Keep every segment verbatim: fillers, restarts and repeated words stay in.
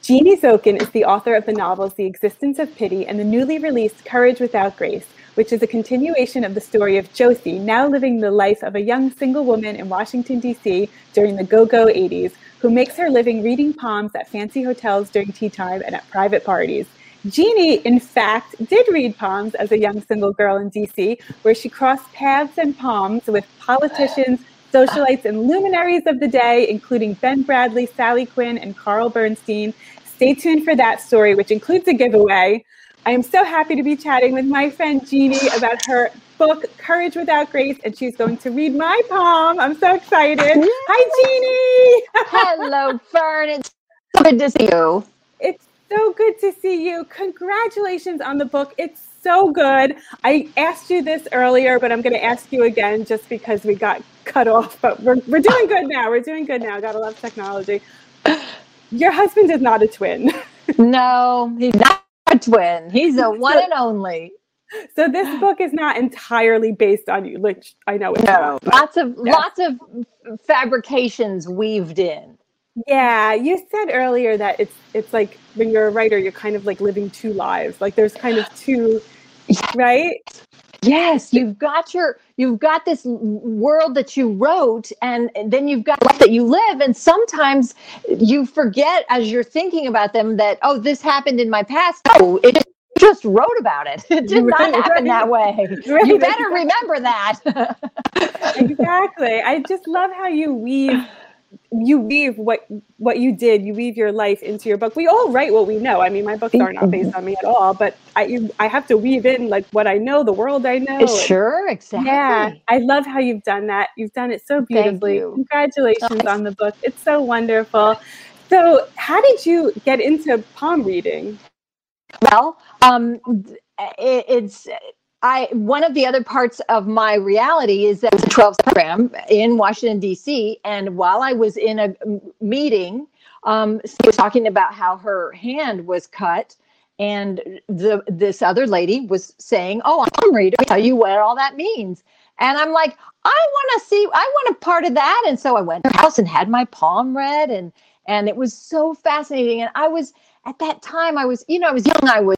Jeannie Zokin is the author of the novels The Existence of Pity and the newly released Courage Without Grace, which is a continuation of the story of Josie, now living the life of a young single woman in Washington, D C during the go-go eighties, who makes her living reading palms at fancy hotels during tea time and at private parties. Jeannie, in fact, did read palms as a young single girl in D C, where she crossed paths and palms with politicians, socialites, and luminaries of the day, including Ben Bradley, Sally Quinn, and Carl Bernstein. Stay tuned for that story, which includes a giveaway. I am so happy to be chatting with my friend Jeannie about her book, Courage Without Grace, and she's going to read my palm. I'm so excited. Yay! Hi, Jeannie. Hello, Fern. It's so good to see you. It's so good to see you. Congratulations on the book. It's so good. I asked you this earlier, but I'm going to ask you again just because we got cut off. But we're we're doing good now. We're doing good now. Gotta love technology. Your husband is not a twin. No, he's not a twin. He's a one and only. So this book is not entirely based on you. Like, I know it's no, not. Lots of yeah. lots of fabrications weaved in. Yeah, you said earlier that it's it's like when you're a writer, you're kind of like living two lives. Like there's kind of two, right? Yes, you've got your you've got this world that you wrote, and then you've got life that you live, and sometimes you forget as you're thinking about them that, oh, this happened in my past. Oh, it just, just wrote about it. It did not right, happen right. that way. Right. You better remember that. Exactly. I just love how you weave you weave what what you did. You weave your life into your book. We all write what we know. I mean, my books are not based on me at all, but I you, I have to weave in like what I know, the world I know. Sure, exactly. Yeah, I love how you've done that. You've done it so beautifully. Congratulations oh. on the book. It's so wonderful. So, how did you get into palm reading? Well, um, it, it's. I, one of the other parts of my reality is that it was a twelve program in Washington, D C. And while I was in a meeting, um, she was talking about how her hand was cut. And the this other lady was saying, oh, I'm ready to tell you what all that means. And I'm like, I want to see, I want a part of that. And so I went to her house and had my palm read. And, and it was so fascinating. And I was, at that time, I was, you know, I was young, I was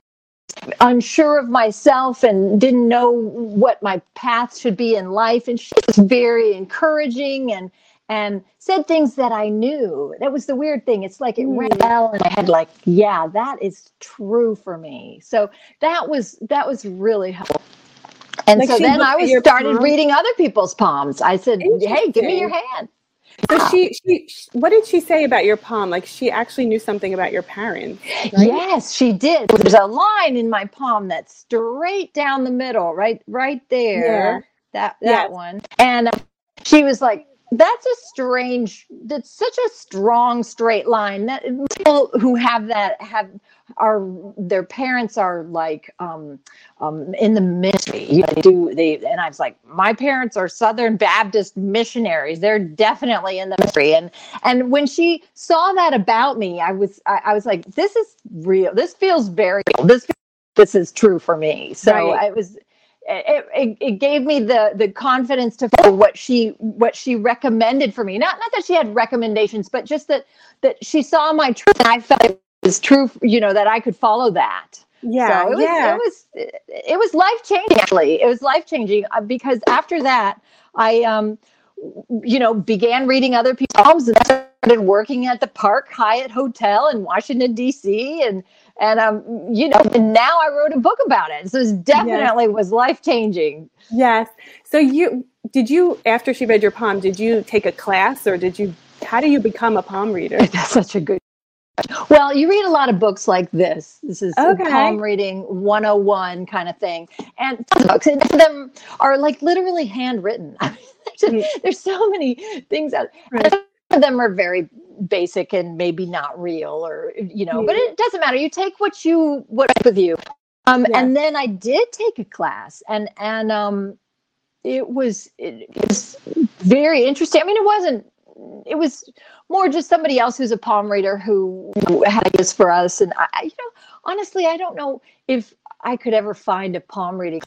unsure of myself and didn't know what my path should be in life. And she was very encouraging and and said things that I knew. That was the weird thing. It's like it mm. rang well in my head, like, yeah, that is true for me. So that was that was really helpful. And like so then I was started palm? reading other people's palms. I said, hey, give me your hand. So wow. she, she, what did she say about your palm? Like she actually knew something about your parents, right? Yes, she did. There's a line in my palm that's straight down the middle, right, right there. Yeah. That that yes. one. And uh, she was like, "That's a strange. That's such a strong straight line. That people who have that have are their parents are like um, um, in the ministry. You know, they do they." And I was like, "My parents are Southern Baptist missionaries. They're definitely in the ministry." And and when she saw that about me, I was I, I was like, "This is real. This feels very real. This this is true for me." So right. I was. It, it, it gave me the the confidence to follow what she what she recommended for me. Not not that she had recommendations, but just that that she saw my truth and I felt it was true. You know, that I could follow that. Yeah, so it was, yeah. It was it was life changing. Actually, it was life changing because after that, I um, you know, began reading other people's palms and started working at the Park Hyatt Hotel in Washington D C and. And, um, you know, and now I wrote a book about it. So it definitely yes. was life-changing. Yes. So you, did you, after she read your palm, did you take a class or did you, how do you become a palm reader? That's such a good question. Well, you read a lot of books like this. This is okay. Palm reading one oh one kind of thing. And books, and them are like literally handwritten. I mean, there's, mm. there's so many things out there. Right. Of them are very basic and maybe not real or, you know, yeah. but it doesn't matter. You take what you, what's with you. Um, yeah. And then I did take a class and, and um, it was, it, it was very interesting. I mean, it wasn't, it was more just somebody else who's a palm reader who, who had this for us. And I, you know, honestly, I don't know if I could ever find a palm reading class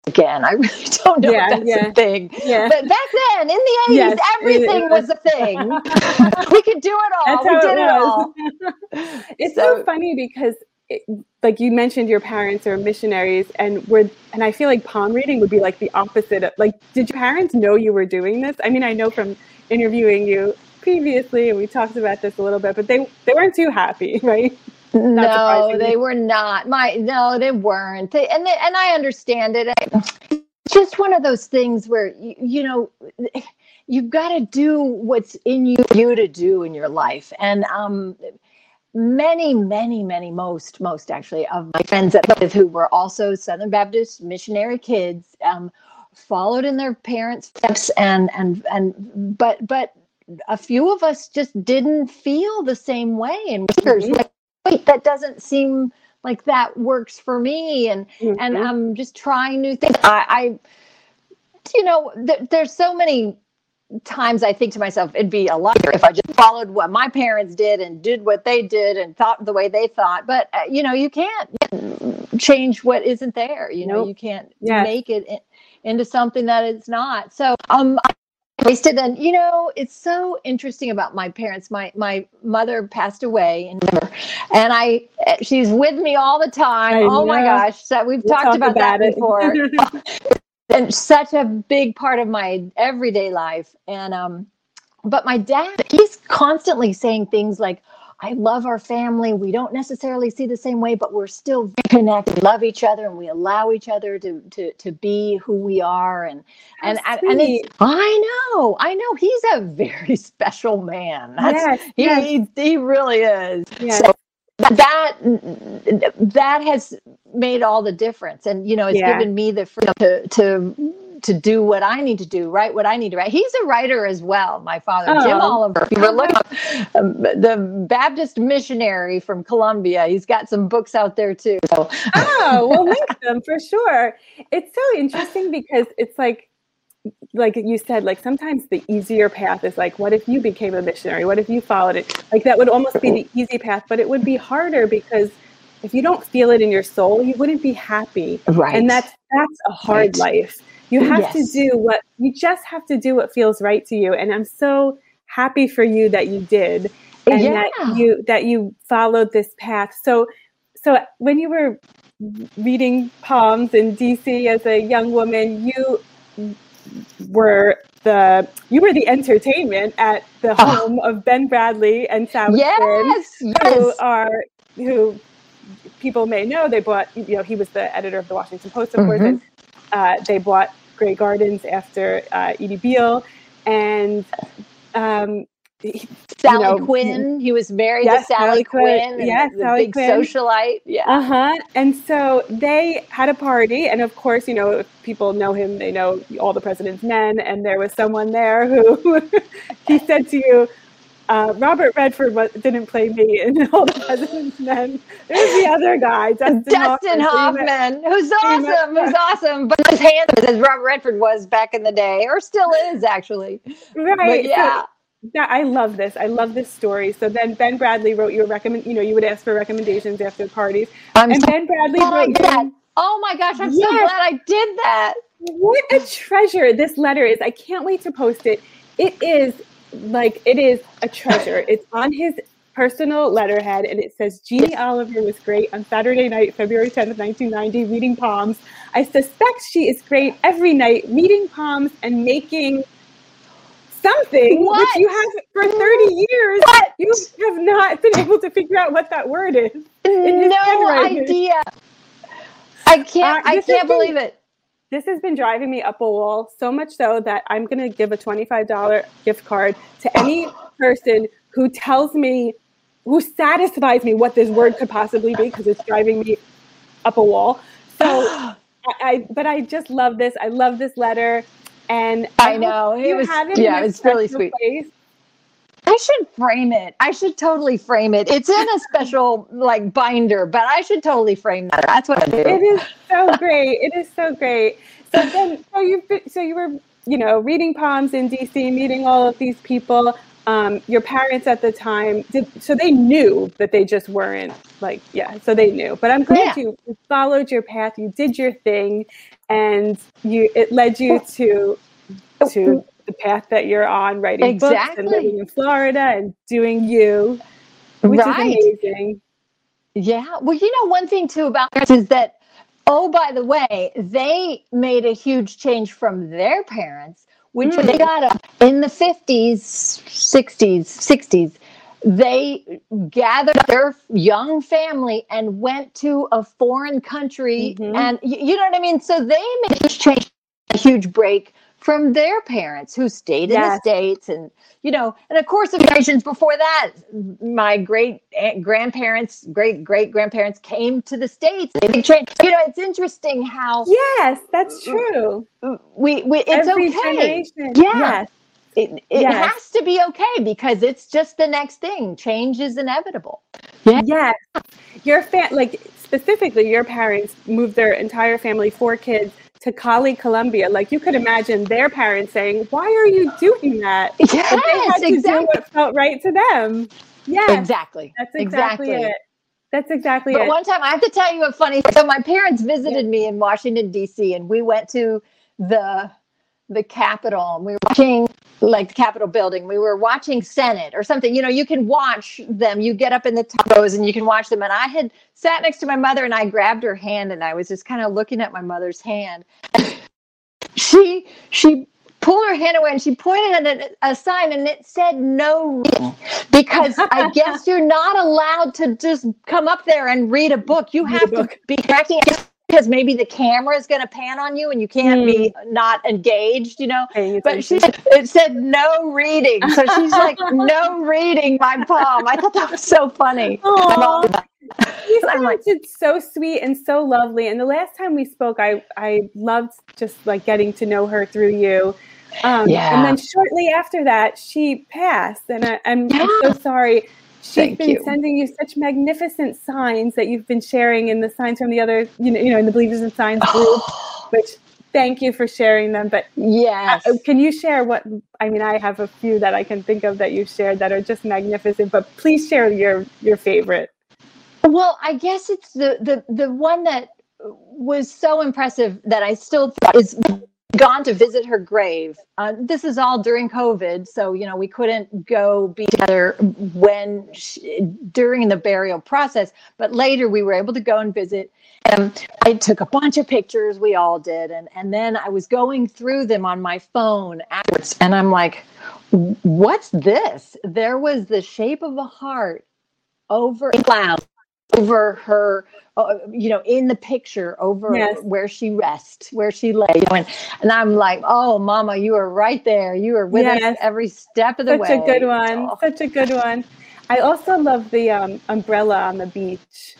again. I really don't know Yeah, if that's yeah, a thing. yeah. But back then, in the eighties, Yes, it- everything it was a thing. We could do it all. That's We how did it it was. all. It's so, So funny because, it, like you mentioned, your parents are missionaries, and we're, and I feel like palm reading would be like the opposite of, like, did your parents know you were doing this? I mean, I know from interviewing you previously, and we talked about this a little bit, but they they weren't too happy, right? Not no, surprisingly. they were not. My no, they weren't. They, and they, and I understand it. It's just one of those things where you, you know, you've got to do what's in you, you to do in your life. And um, many, many, many, most, most actually of my friends that I live who were also Southern Baptist missionary kids, um, followed in their parents' steps, and and and but but a few of us just didn't feel the same way, and mm-hmm. like, wait, that doesn't seem like that works for me, and mm-hmm. and I'm just trying new things. I, I you know, th- there's so many times I think to myself, it'd be a lot better if I just followed what my parents did and did what they did and thought the way they thought. But uh, you know, you can't change what isn't there. You know, nope. You can't yes. make it in, into something that it's not. So um, I wasted. And you know, it's so interesting about my parents. My my mother passed away in November, and I she's with me all the time. I oh know. My gosh, so we've we'll talked talk about, about that before. And such a big part of my everyday life. And, um, but my dad, he's constantly saying things like, I love our family. We don't necessarily see the same way, but we're still connected. We love each other, and we allow each other to, to, to be who we are. And, and, and, and it's, I know, I know he's a very special man. That's, yes, he, yes. he, he really is. Yes. So, that that has made all the difference, and you know, it's yeah. given me the freedom to to to do what I need to do, write what I need to write. He's a writer as well. My father, oh. Jim Oliver, we were looking up, um, the Baptist missionary from Colombia. He's got some books out there too. So. Oh, we'll link them for sure. It's so interesting because it's like. Like you said, like sometimes the easier path is like, what if you became a missionary? What if you followed it? Like that would almost be the easy path, but it would be harder because if you don't feel it in your soul, you wouldn't be happy. Right. And that's that's a hard right. life. You have yes. to do what you just have to do what feels right to you. And I'm so happy for you that you did, and yeah. that you that you followed this path. So so when you were reading palms in D C as a young woman, you were the you were the entertainment at the home of Ben Bradlee and Sally yes, Quinn, yes. who are who people may know. They bought, you know, he was the editor of the Washington Post, of mm-hmm. course, and uh, they bought Grey Gardens after uh, Edie Beale, and um, he, Sally you know, Quinn. He was married yes, to Sally, Sally Quinn. Quinn. Yes, the Sally big Quinn. socialite. Yeah. Uh huh. And so they had a party, and of course, you know, if people know him, they know All the President's Men. And there was someone there who he said to you, uh, Robert Redford was, didn't play me in All the President's Men. There's the other guy, Dustin, Dustin Hoffman, Hoffman who's awesome, who's awesome, but as handsome as Robert Redford was back in the day, or still is actually. Right. But yeah. So, that I love this. I love this story. So then Ben Bradlee wrote you a recommend. You know, you would ask for recommendations after parties, I'm and so Ben Bradlee glad I wrote did that. you. Oh my gosh, I'm yes. so glad I did that. What a treasure this letter is! I can't wait to post it. It is like it is a treasure. It's on his personal letterhead, and it says, "Jeannie Oliver was great on Saturday night, February tenth, nineteen ninety, reading palms. I suspect she is great every night, reading palms and making." Something what? which you have for thirty years. What? You have not been able to figure out what that word is. No idea. I can't. Uh, I can't believe been, it. This has been driving me up a wall, so much so that I'm going to give a twenty-five dollars gift card to any person who tells me, who satisfies me what this word could possibly be, because it's driving me up a wall. So, I, I. But I just love this. I love this letter. And I, I know it was, it yeah, it's really sweet. Place. I should frame it. I should totally frame it. It's in a special like binder, but I should totally frame that. That's what I do. It is so great. It is so great. So then, so you, so you were, you know, reading palms in D C, meeting all of these people. um, your parents at the time, did, so they knew that they just weren't like, yeah, so they knew. But I'm glad Yeah. you followed your path, you did your thing, and you it led you to to the path that you're on, writing books and Exactly. living in Florida and doing you, which Right. is amazing. Yeah. Well, you know, one thing too about parents is that, oh, by the way, they made a huge change from their parents, which Mm. they got up in the fifties, sixties, sixties. They gathered their young family and went to a foreign country. Mhm. And you, you know what I mean? So they made a huge change, a huge break from their parents who stayed in the Yes. States. And, you know, and of course, the generations before that, my great aunt, grandparents, great great grandparents came to the States. They big change. You know, it's interesting how Yes, that's true. we, we it's Every okay. generation. Yeah. Yes. It, it Yes. has to be okay because it's just the next thing. Change is inevitable. Yeah. Yes. Your fa- like specifically your parents moved their entire family, four kids, to Cali, Colombia. Like you could imagine their parents saying, "Why are you doing that?" Yes, but they had to exactly. do what felt right to them. Yes. Exactly. That's exactly, exactly. it. That's exactly but it. one time I have to tell you a funny thing. So my parents visited yeah. me in Washington, D C, and we went to the the Capitol, and we were watching like the Capitol building. We were watching Senate or something. You know, you can watch them. You get up in the top rows and you can watch them. And I had sat next to my mother and I grabbed her hand and I was just kind of looking at my mother's hand. she she pulled her hand away and she pointed at a, a sign and it said no reading, because I guess you're not allowed to just come up there and read a book. You have to be correcting it because maybe the camera is going to pan on you and you can't mm. be not engaged, you know. But she it said no reading, so she's like no reading my palm. I thought that was so funny. You sounded so sweet and so lovely. And the last time we spoke, I I loved just like getting to know her through you. Um, yeah. And then shortly after that, she passed, and I, I'm, yeah. I'm so sorry. She's Thank been you. sending you such magnificent signs that you've been sharing in the signs from the other, you know, you know, in the Believers in Signs group. Which, thank you for sharing them. But yes, uh, can you share what? I mean, I have a few that I can think of that you've shared that are just magnificent. But please share your your favorite. Well, I guess it's the the the one that was so impressive that I still thought is gone to visit her grave. Uh, this is all during COVID, so you know we couldn't go be together when she, during the burial process. But later we were able to go and visit. And I took a bunch of pictures. We all did, and and then I was going through them on my phone afterwards, and I'm like, "What's this?" There was the shape of a heart over a cloud. Over her, uh, you know, in the picture over yes. where she rests, where she lay. You know, and, and I'm like, oh, Mama, you are right there. You are with yes. us every step of the Such way. Such a good one. Oh. Such a good one. I also love the um, umbrella on the beach.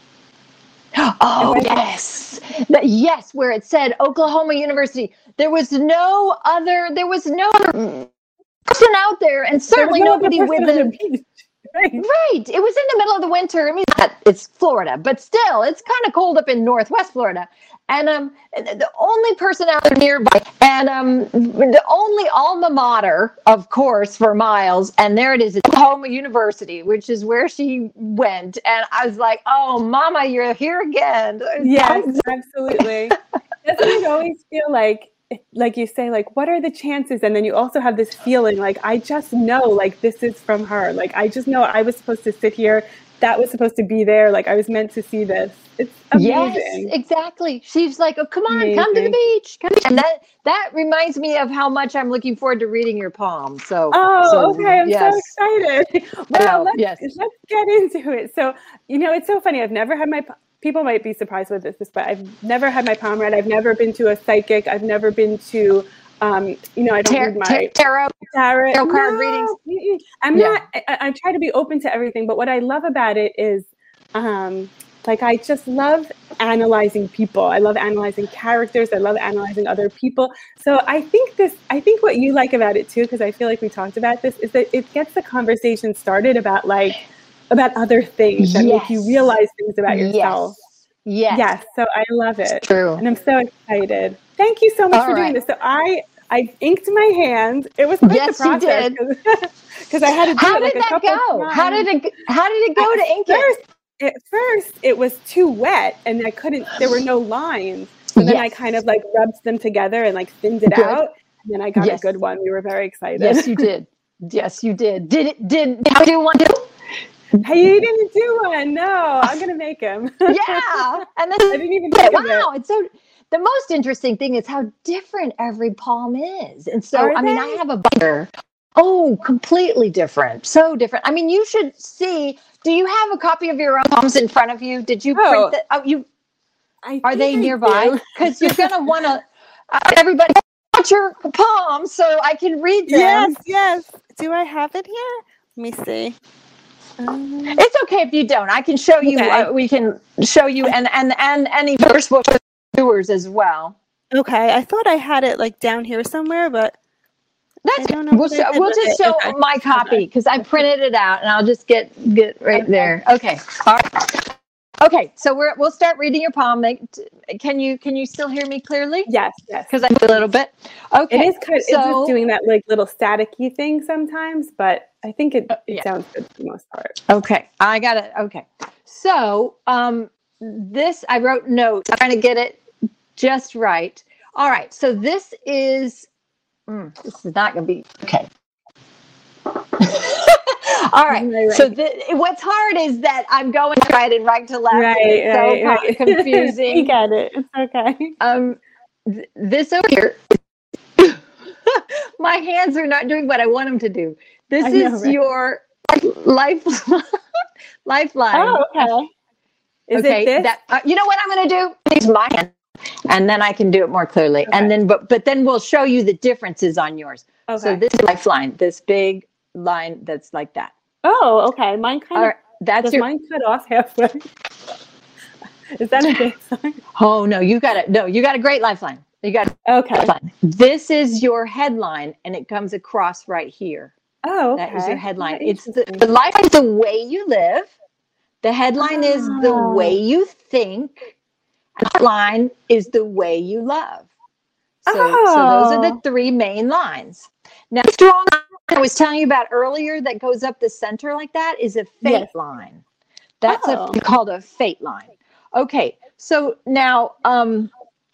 Oh, yes. The, yes, where it said Oklahoma University. There was no other, there was no other person out there, and certainly no nobody with the beach. Right. right. It was in the middle of the winter. I mean, it's Florida, but still, it's kind of cold up in Northwest Florida. And um, the only person out there nearby, and um, the only alma mater, of course, for Miles. And there it is, Oklahoma University, which is where she went. And I was like, oh, Mama, you're here again. Yes, absolutely. Doesn't it always feel like, like you say, like, what are the chances? And then you also have this feeling like, I just know, like, this is from her. Like, I just know I was supposed to sit here. That was supposed to be there. Like, I was meant to see this. It's amazing. Yes, exactly. She's like, oh, come on, amazing. Come to the beach. Come and that that reminds me of how much I'm looking forward to reading your poem. So, oh, so, okay. I'm yes. so excited. Well, let's, yes. let's get into it. So, you know, it's so funny. I've never had my... People might be surprised with this, but I've never had my palm read. I've never been to a psychic. I've never been to, um, you know, I don't Tar- read my tarot, tarot, tarot card no. readings. I'm yeah. not, I, I try to be open to everything, but what I love about it is, um, like, I just love analyzing people. I love analyzing characters. I love analyzing other people. So I think this, I think what you like about it too, because I feel like we talked about this, is that it gets the conversation started about like, about other things that yes. make you realize things about yourself. Yes. Yes. Yes. So I love it. True. And I'm so excited. Thank you so much All for right. doing this. So I I inked my hand. It was quite Yes, the process. you did. Because I had to do How it like did a that couple go? of How times. did it? How did it go At to ink first, it? At first, it was too wet, and I couldn't. There were no lines. So then Yes. I kind of like rubbed them together and like thinned it Good. out. And then I got Yes. a good one. We were very excited. Yes, you did. Yes, you did. Did it? Did, did you do one too? He didn't do one. No, I'm gonna make him. Yeah, and then I didn't even think of wow, it. it's so. The most interesting thing is how different every palm is, and so Are I mean, they? I have a binder. Oh, completely different. So different. I mean, you should see. Do you have a copy of your own palms in front of you? Did you Oh, print that? Oh, you I are they think I nearby? do. Because you're gonna want to. Uh, everybody, watch your palms so I can read them. Yes, yes. Do I have it here? Let me see. Um, It's okay if you don't. I can show you. Okay. Uh, we can show you, and and and any first viewers as well. okay, I thought I had it like down here somewhere, but That's I don't know. we'll, what I show, did we'll with just it. show Okay. my copy because I printed it out, and I'll just get get right Okay. there. Okay. All right. Okay. So we're we'll start reading your palm. Can you can you still hear me clearly? Yes, yes. Because I a little bit. Okay. It is kind of, so, it's just doing that like little staticky thing sometimes, but I think it, it yeah. sounds good for the most part. Okay, I got it. Okay, so um, this I wrote notes. I'm trying to get it just right. All right, so this is mm, this is not going to be okay. All right. Right, So right. the, what's hard is that I'm going right and right to left. Right, and it's so right, co- right. confusing. We get it. It's okay. Um, th- this over here. My hands are not doing what I want them to do. This I is know, right? your life lifeline. Oh, okay. Is okay, it this? that uh, you know what I'm going to do? Use my hand, and then I can do it more clearly. Okay. And then, but but then we'll show you the differences on yours. Okay. So this is lifeline, this big line that's like that. Oh, okay. Mine kind All of, right, that's does your. mine cut off halfway? Is that a big sign? Oh no, you got it. No, you got a great lifeline. You got a Okay. lifeline. This is your headline, and it comes across right here. Oh, okay. That is your headline. Oh, It's the, the life is the way you live. The headline is the Oh. way you think. And the line is the way you love. So, Oh. so those are the three main lines. Now, the strong line I was telling you about earlier that goes up the center like that is a fate Yes. line. That's Oh. a, called a fate line. Okay, so now um,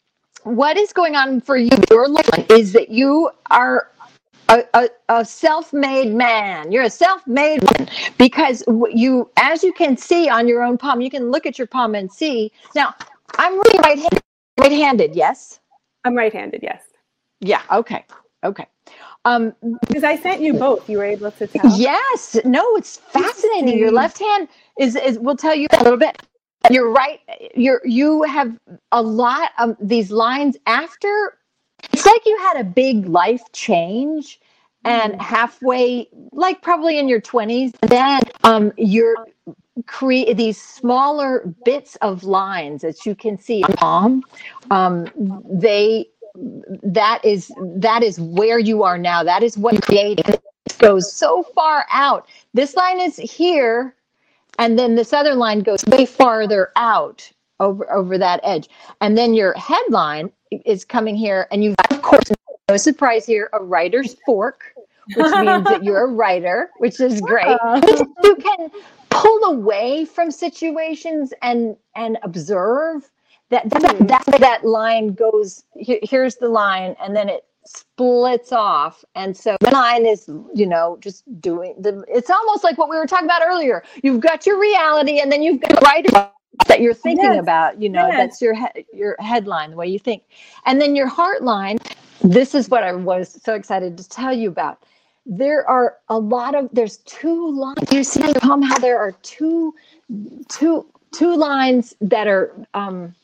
what is going on for you? Your lifeline is that you are A, a, a self-made man. You're a self-made man because you, as you can see on your own palm, you can look at your palm and see. Now, I'm really right-handed. Right-handed, yes? I'm right-handed, yes. Yeah. Okay. Okay. Um, Because I sent you both. You were able to tell? yes. No, it's fascinating. Your left hand is, is we'll tell you a little bit. You're right. You're, you have a lot of these lines after. It's like you had a big life change and halfway, like probably in your twenties, then um, you're create these smaller bits of lines that you can see on your palm. Um, they, that is, that is where you are now. That is what you're creating. It goes so far out. This line is here. And then this other line goes way farther out over, over that edge. And then your headline is coming here, and you've got, of course, no surprise here, a writer's fork, which means that you're a writer, which is great. You can pull away from situations and and observe. That that, that, that line goes, here, here's the line, and then it splits off. And so the line is, you know, just doing the, it's almost like what we were talking about earlier. You've got your reality, and then you've got writer that you're thinking Yes. about, you know, Yes. that's your he- your headline, the way you think. And then your heart line, this is what I was so excited to tell you about. There are a lot of, there's two lines. You see how there are two, two, two lines that are um,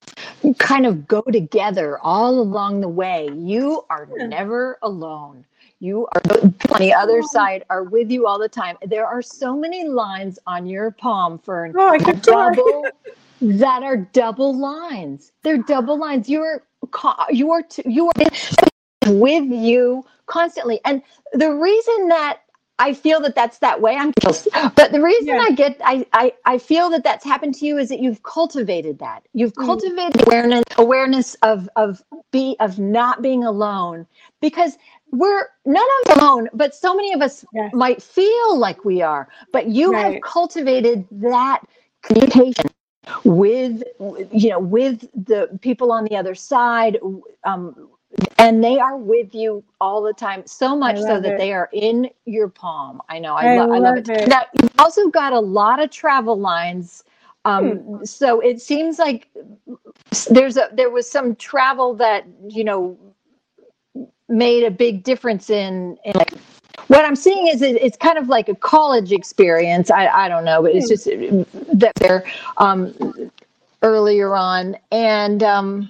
kind of go together all along the way. You are never alone. You are on the other side are with you all the time. There are so many lines on your palm, Fern, Oh, I could try. double, that are double lines. They're double lines. You are you are you are with you constantly. And the reason that I feel that that's that way. I'm, but the reason Yeah. I get, I, I, I feel that that's happened to you is that you've cultivated that. You've Mm. cultivated awareness, awareness of, of be, of not being alone, because we're none of us alone, but so many of us Yes. might feel like we are, but you Right. have cultivated that communication with, you know, with the people on the other side, um, and they are with you all the time, so much so that it. they are in your palm. I know. I, I, lo- I love love it. it. Now, you've also got a lot of travel lines. Um, Hmm. So it seems like there's a, there was some travel that, you know, made a big difference in, in like, what I'm seeing is it, it's kind of like a college experience. I, I don't know, but it's just that they're um, earlier on. And um,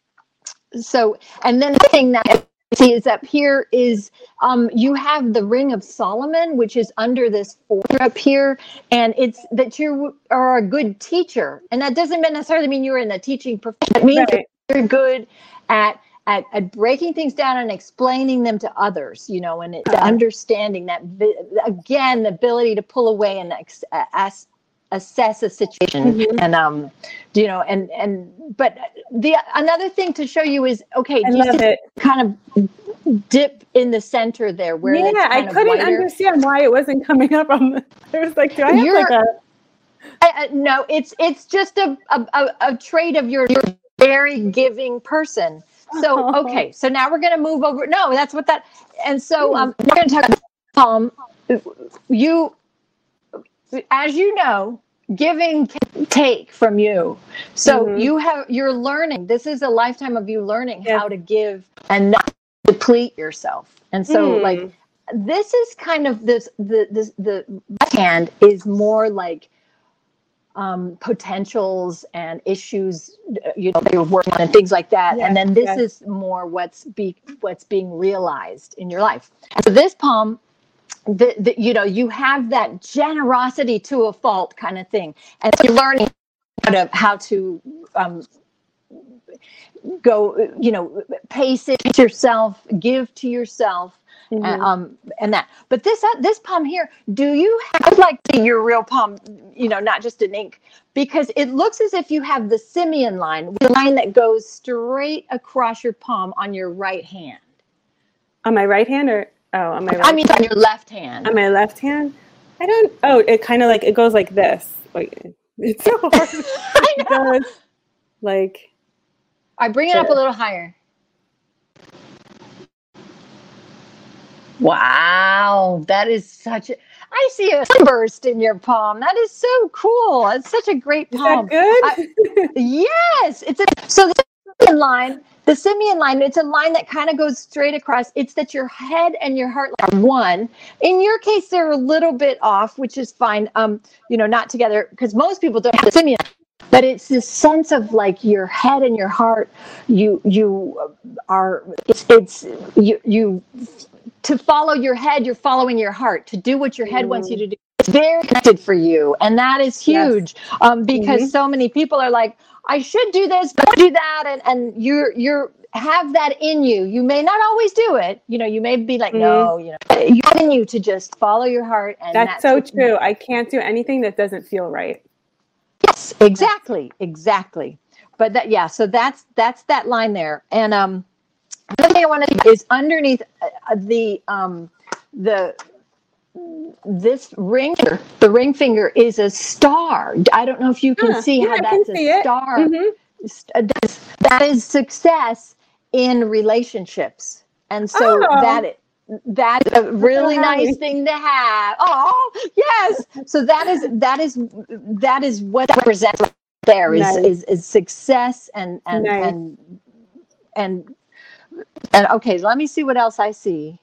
so, and then the thing that I see is up here is um, you have the Ring of Solomon, which is under this four up here. And it's that you are a good teacher. And that doesn't necessarily mean you're in the teaching profession. It means Right. that you're good at At, at breaking things down and explaining them to others, you know, and it, the understanding that, again, the ability to pull away and ex, ask, assess a situation. Mm-hmm. And, um, you know, and, and, but the, another thing to show you is, okay, I do you love see it. kind of dip in the center there where yeah, it's kind I couldn't of understand why it wasn't coming up on the, I was like, do I have You're, like a, I, uh, no, it's, it's just a, a, a, a trait of your, your very giving person. So, okay, so now we're going to move over. No, that's what that, and so um, we're going to talk about, um, you, as you know, giving can take from you. So mm-hmm. you have, you're learning, this is a lifetime of you learning yes. how to give and not deplete yourself. And so mm. like, this is kind of this, the, this, the left hand is more like, um, potentials and issues, you know, that you're working on and things like that. Yes, and then this yes. is more what's be what's being realized in your life. And so this palm, the, the, you know, you have that generosity to a fault kind of thing. And so you're learning how to, how to um, go, you know, pace it yourself, give to yourself. Mm-hmm. And, um, and that, but this, uh, this palm here, do you have like your real palm, you know, not just an ink, because it looks as if you have the simian line, the line that goes straight across your palm on your right hand. On my right hand or, oh, on my right I mean, hand? On your left hand. On my left hand? I don't, oh, it kind of like, it goes like this. Wait, it's so hard. I know. It goes like. I bring it up a little higher. Wow, that is such a, I see a sunburst in your palm. That is so cool. It's such a great palm. Is that good? I, yes, it's a, so the simian line, the simian line, it's a line that kind of goes straight across. It's that your head and your heart are one. In your case, they're a little bit off, which is fine. Um, you know, not together, because most people don't have the simian. But it's this sense of like your head and your heart, you you are, it's, it's you, you, to follow your head, you're following your heart. To do what your head mm. wants you to do, it's very connected for you. And that is huge yes. um, because mm-hmm. so many people are like, I should do this, but I do that. And, and you're, you're, have that in you. You may not always do it. You know, you may be like, mm. no, you know, you have in you to just follow your heart. And that's, that's so true. I can't do anything that doesn't feel right. Yes, exactly, exactly. But that, yeah, so that's that's that line there. And um, another thing I want to do is underneath uh, the um, the this ring, the ring finger is a star. I don't know if you can huh, see yeah, how that's a star. Mm-hmm. That is success in relationships, and so oh. that. That's a really nice thing to have. Oh, yes. So that is that is that is what that represents there is, nice. is is success and and, nice. and and and okay, let me see what else I see.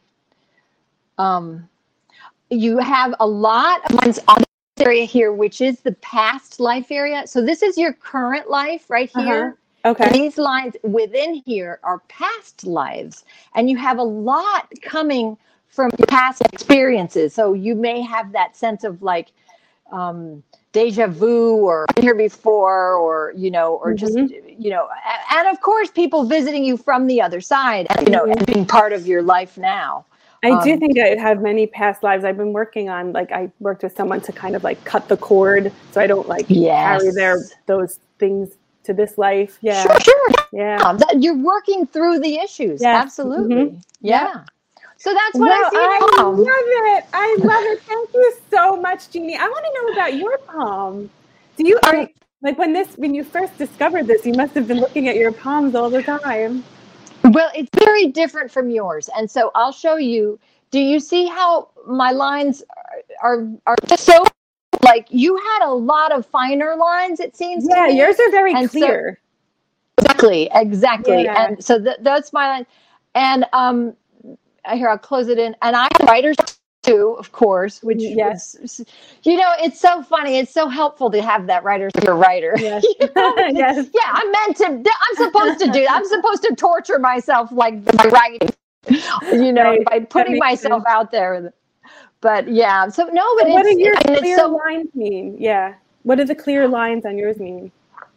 Um you have a lot of ones on this area here, which is the past life area. So this is your current life right here. Uh-huh. Okay. And these lines within here are past lives, and you have a lot coming from past experiences. So you may have that sense of like um, deja vu, or been here before, or you know, or mm-hmm. just you know, and of course, people visiting you from the other side, you know, and being part of your life now. I Um, do think I have many past lives. I've been working on, like, I worked with someone to kind of like cut the cord so I don't like yes. carry their those things to this life. Yeah. Sure, sure. Yeah. Yeah, that, you're working through the issues. Yes. Absolutely. Mm-hmm. Yeah. Yep. So that's what Well, I see. I now. love it. I love it. Thank you so much, Jeannie. I want to know about your palm. Do you are like when this when you first discovered this, you must have been looking at your palms all the time. Well, it's very different from yours. And so I'll show you. Do you see how my lines are are, are just so like you had a lot of finer lines, it seems Yeah, to me. yours are very And clear. So, exactly, exactly. Yeah. And so th- that's my line. And um here, I'll close it in. And I have writers too, of course, which yes. was, you know, it's so funny. It's so helpful to have that writer for a writer. Yes. You know? Yes. Yeah, I'm meant to, I'm supposed to do, I'm supposed to torture myself like by writing, you know, Right. by putting myself sense. out there. But yeah, so no, but so what it's, do your I mean, clear it's so, lines mean? Yeah. What do the clear lines on yours mean?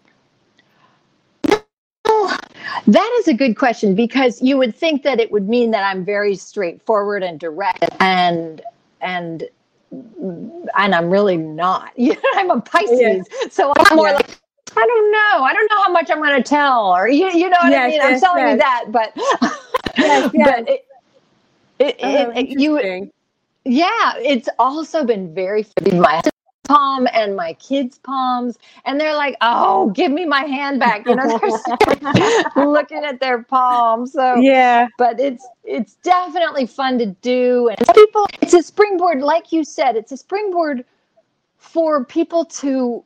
That is a good question, because you would think that it would mean that I'm very straightforward and direct, and and and I'm really not. You know, I'm a Pisces, yeah. So I'm more yeah. like, I don't know. I don't know how much I'm going to tell, or you, you know what yes, I mean. Yes, I'm telling yes. you that, but yes, yes. but it, it, oh, it you yeah, it's also been very my palm and my kids' palms, and they're like, "Oh, give me my hand back," you know. They're looking at their palms. So yeah, but it's it's definitely fun to do, and people, it's a springboard, like you said, it's a springboard for people to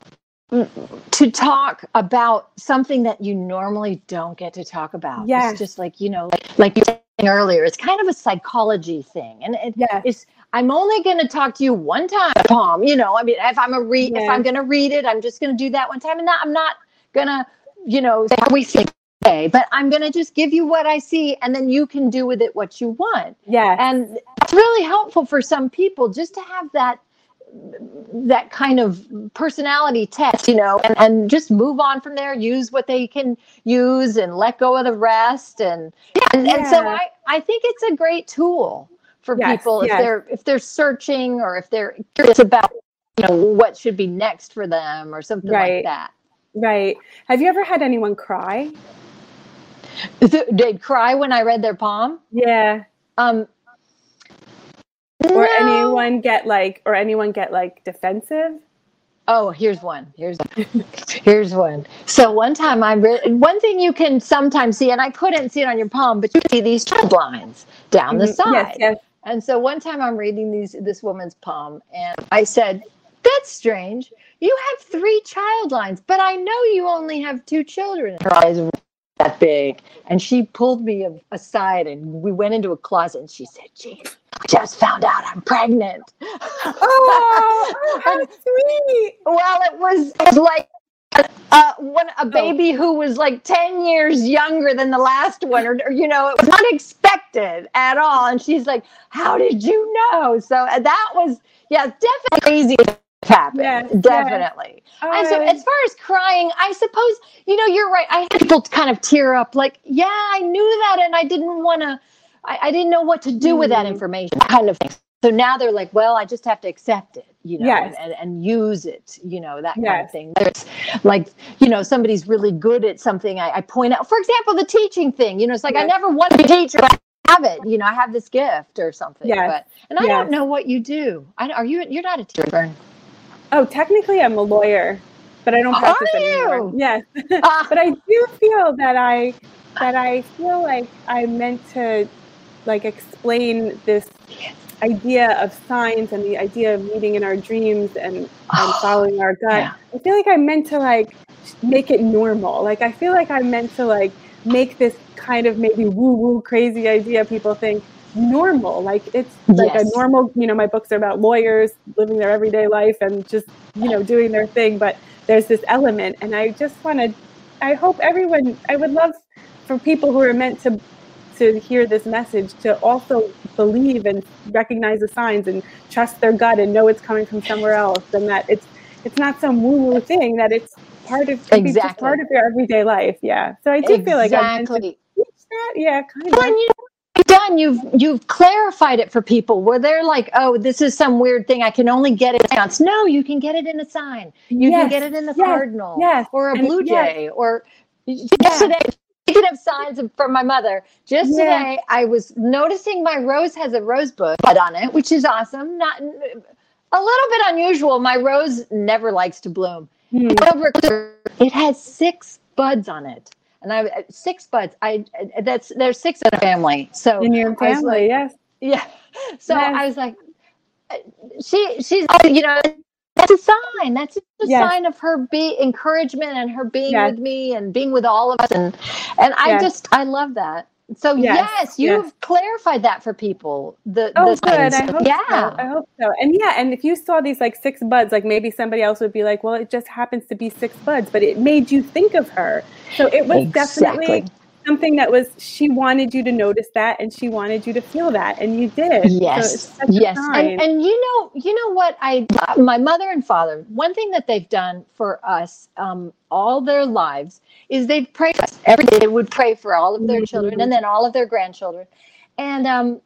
to talk about something that you normally don't get to talk about. Yes. It's just like, you know, like, like you were saying earlier, it's kind of a psychology thing, and it, yes. it's I'm only going to talk to you one time, palm. You know, I mean, if I'm a read, yeah. if I'm going to read it, I'm just going to do that one time, and not, I'm not going to, you know, say how we think today, but I'm going to just give you what I see, and then you can do with it what you want. Yeah, and it's really helpful for some people just to have that that kind of personality test, you know, and, and just move on from there, use what they can use and let go of the rest. And and, yeah. and so I, I think it's a great tool for yes, people if yes. they're if they're searching, or if they're curious about, you know, what should be next for them or something right. like that. Right. Have you ever had anyone cry? They'd cry when I read their palm? Yeah. Um Or no. anyone get like, or anyone get like defensive? Oh, here's one. Here's here's one. So one time I read, one thing you can sometimes see, and I couldn't see it on your palm, but you see these child lines down mm-hmm. the side. Yes, yes. And so one time I'm reading these this woman's palm, and I said, "That's strange. You have three child lines, but I know you only have two children." Her eyes were that big, and she pulled me aside, and we went into a closet, and she said, "Jean, I just found out I'm pregnant." Oh, oh how sweet. Well, it was, it was like uh, one, a baby oh. who was like ten years younger than the last one, or, or, you know, it was unexpected at all. And she's like, "How did you know?" So that was, yeah, definitely crazy to happen. Yes, definitely. Yes. Oh, and so as far as crying, I suppose, you know, you're right. I had people kind of tear up like, yeah, I knew that, and I didn't want to, I, I didn't know what to do mm. with that information, kind of thing. So now they're like, well, I just have to accept it, you know, yes. and, and, and use it, you know, that yes. kind of thing. It's like, you know, somebody's really good at something, I, I point out, for example, the teaching thing, you know, it's like, yes. I never wanted to teach, but I have it, you know, I have this gift or something. Yes. But, and I yes. don't know what you do. I, are you, you're not a teacher, Bern. Oh, technically I'm a lawyer, but I don't practice are anymore. You? Yes. Uh, but I do feel that I, that I feel like I'm meant to like explain this idea of signs and the idea of meeting in our dreams and, and following our gut. Yeah. I feel like I'm meant to like make it normal. Like I feel like I'm meant to like make this kind of maybe woo-woo crazy idea people think normal. Like it's like yes. a normal, you know, my books are about lawyers living their everyday life and just, you know, doing their thing. But there's this element, and I just want to, I hope everyone, I would love for people who are meant to to hear this message to also believe and recognize the signs and trust their gut and know it's coming from somewhere else, and that it's it's not some woo-woo thing, that it's part of exactly. just part of your everyday life. Yeah. So I do exactly. feel like I'm meant to teach that. Yeah, kind of. Well, you know, done, you've you've clarified it for people where they're like, oh, this is some weird thing. I can only get it in seance. No, you can get it in a sign. You yes, can get it in the yes, cardinal yes, or a and blue yes, jay. Or just yeah, today, speaking of signs from my mother, just yeah, today I was noticing my rose has a rosebud on it, which is awesome. Not a little bit unusual. My rose never likes to bloom. hmm. It has six buds on it. And I six buds. I that's there's six in a family. So In your I was family, like, yes. yeah. So Yes. I was like, she she's you know that's a sign. That's a Yes. sign of her be encouragement and her being Yes. with me and being with all of us. And and I Yes. just I love that. So Yes, yes, you've yes. clarified that for people. The Oh, the good. signs. I hope Yeah. so. I hope so. And yeah, and if you saw these like six buds, like maybe somebody else would be like, well, it just happens to be six buds, but it made you think of her. So it was Exactly. definitely something that was, she wanted you to notice that and she wanted you to feel that, and you did. Yes, so it's such yes, a sign. and and you know, you know what I, my mother and father, one thing that they've done for us um, all their lives is they've prayed for us every day. They would pray for all of their children and then all of their grandchildren. And um,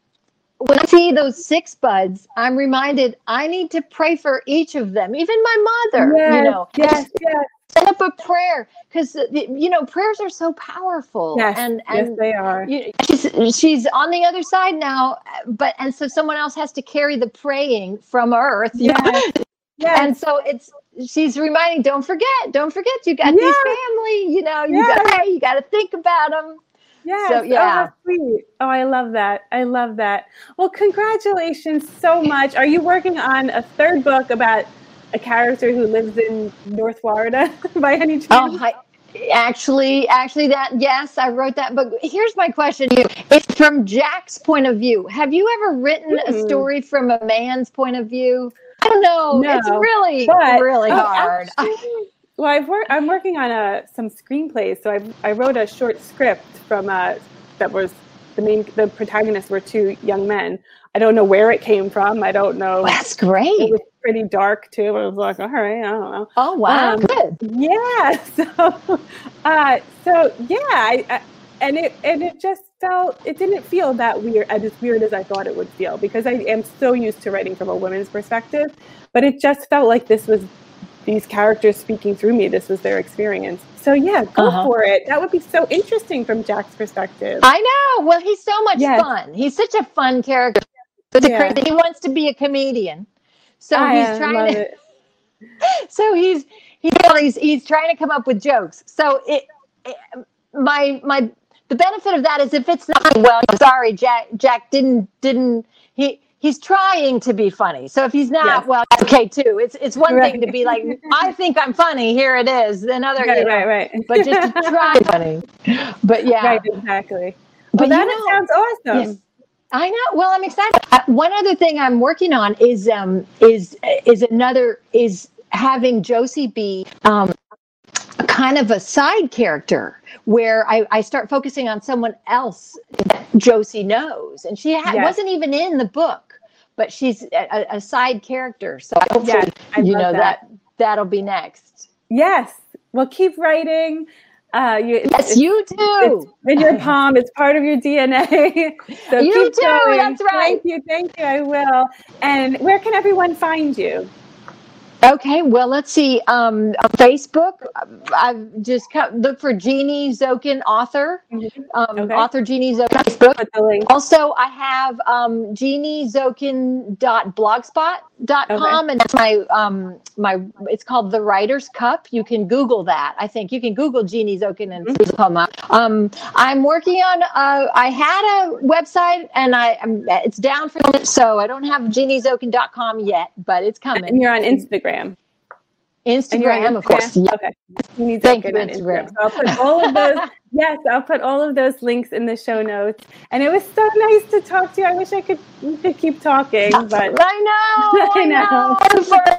when I see those six buds, I'm reminded I need to pray for each of them, even my mother. Yes, You know, yes, yes, set up a prayer because you know prayers are so powerful. yes, and yes, and they are. you, she's she's on the other side now, but and so someone else has to carry the praying from earth. you know? Yes, yes, And so it's she's reminding, don't forget, don't forget, you got yes, these family. You know, you yes, got hey, you got to think about them. yes. So Oh, yeah. how sweet. Oh, I love that. I love that. Well, congratulations so much. Are you working on a third book about a character who lives in North Florida by any chance? Oh, hi. Actually, actually, that yes, I wrote that book. Here's my question: it's from Jack's point of view. Have you ever written Hmm. a story from a man's point of view? I don't know. No, It's really, but, really oh, hard. actually, well, I've worked. I'm working on a some screenplays. So I I wrote a short script from uh that was the main the protagonists were two young men. I don't know where it came from. I don't know. That's great. It was pretty dark too. I was like, all right, I don't know. Oh wow, Um, good. Yeah. So, uh, so yeah, I, I, and it and it just felt it didn't feel that weird as weird as I thought it would feel, because I am so used to writing from a woman's perspective, but it just felt like this was these characters speaking through me. This was their experience. So yeah, go Uh-huh. for it. That would be so interesting from Jack's perspective. I know. Well, he's so much Yes. fun. He's such a fun character. It's a Yeah. crazy. He wants to be a comedian, so I he's uh, trying love to. it. So he's he's he's he's trying to come up with jokes. So it, it my my the benefit of that is if it's not well, sorry, Jack Jack didn't didn't he he's trying to be funny. So if he's not, Yes. well, that's okay too. It's it's one Right. thing to be like, I think I'm funny, here it is. Another, Right, you know, right, right. but just to try funny. But yeah. Right, exactly. But Well, you that know- sounds awesome. Yes. I know. Well, I'm excited. Uh, one other thing I'm working on is um is is another is having Josie be um kind of a side character where I, I start focusing on someone else that Josie knows, and she ha- Yes. wasn't even in the book, but she's a, a side character. So hopefully, Yes, I you love know that. that that'll be next. Yes. Well, keep writing. Uh, you, it's, Yes, it's, you too. it's in your palm. It's part of your D N A. So You keep too, going. that's right. Thank you. Thank you. I will. And where can everyone find you? Okay, well, let's see. Um, on Facebook, I've just come, look for Jeannie Zokin, author. Um, Okay. Author Jeannie Zokin on Facebook. Put the link. Also, I have um, jeannie zokin dot blogspot dot com, Okay. and that's my um, my. It's called The Writer's Cup. You can Google that. I think you can Google Jeannie Zokin and it'll come up. Um, I'm working on. Uh, I had a website and I I'm, it's down for the so I don't have jeannie zokin dot com yet, but it's coming. And you're on Instagram. And you're Instagram, on of course. Instagram? Yeah. Okay. You need Thank to you, get on Instagram. So I'll put all of those. Yes, I'll put all of those links in the show notes. And it was so nice to talk to you. I wish I could we could keep talking, but I know. I I know. know. I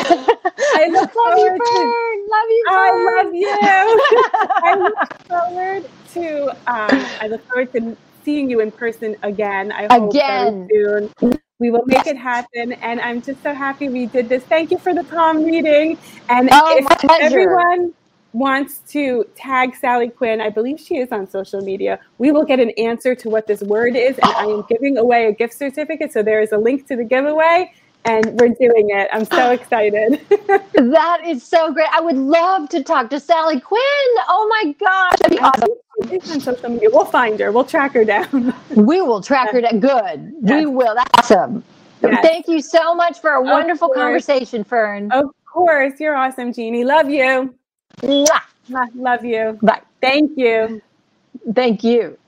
I look love you, forward to. Fern. Love you, I Fern. love you. I look forward to. Um, I look forward to seeing you in person again. I hope Again. very soon. We will make it happen, and I'm just so happy we did this. Thank you for the palm reading. And Oh, if my pleasure. everyone wants to tag Sally Quinn, I believe she is on social media, we will get an answer to what this word is. And I am giving away a gift certificate. So there is a link to the giveaway. And we're doing it. I'm so excited. That is so great. I would love to talk to Sally Quinn. Oh my gosh. That'd be awesome. She's on social media. We'll find her. We'll track her down. We will track her down. Good. Yes. We will. That's awesome. Yes. Thank you so much for a of wonderful course. conversation, Fern. Of course. You're awesome, Jeannie. Love you. Mwah. Love you. Bye. Thank you. Thank you.